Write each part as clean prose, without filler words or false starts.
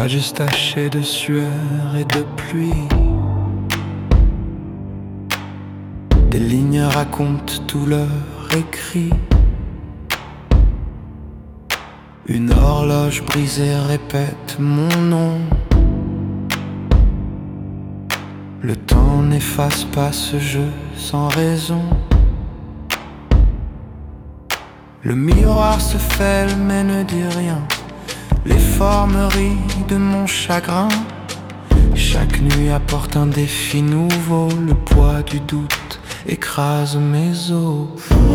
Pages tachées de sueur et de pluie. Des lignes racontent tout leur écrit. Une horloge brisée répète mon nom. Le temps n'efface pas ce jeu sans raison. Le miroir se fêle mais ne dit rien. Les formes rient de mon chagrin. Chaque nuit apporte un défi nouveau. Le poids du doute écrase mes os.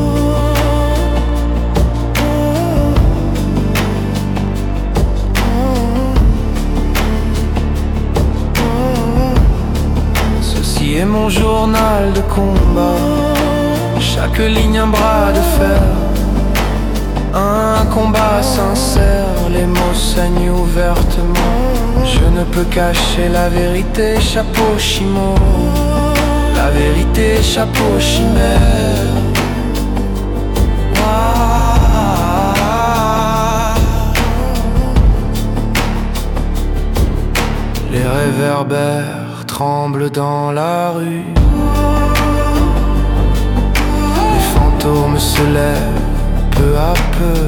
Ceci est mon journal de combat. Chaque ligne un bras de fer. Un combat sincère, les mots saignent ouvertement. Je ne peux cacher la vérité, chapeau chimo. La vérité, chapeau chimère. Les réverbères tremblent dans la rue. Les fantômes se lèvent peu à peu.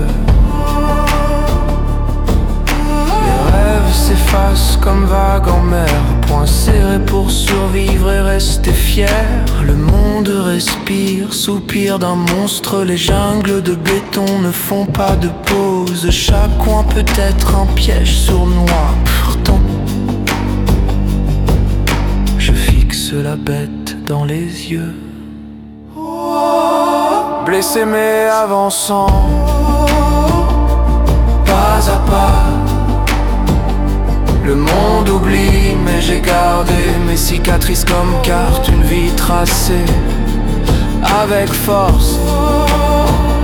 Les rêves s'effacent comme vagues en mer. Poings serrés pour survivre et rester fier. Le monde respire, soupire d'un monstre. Les jungles de béton ne font pas de pause. Chaque coin peut être un piège sournois. Pourtant, je fixe la bête dans les yeux. Blessé mais avançant, pas à pas. Le monde oublie mais j'ai gardé mes cicatrices comme carte. Une vie tracée avec force.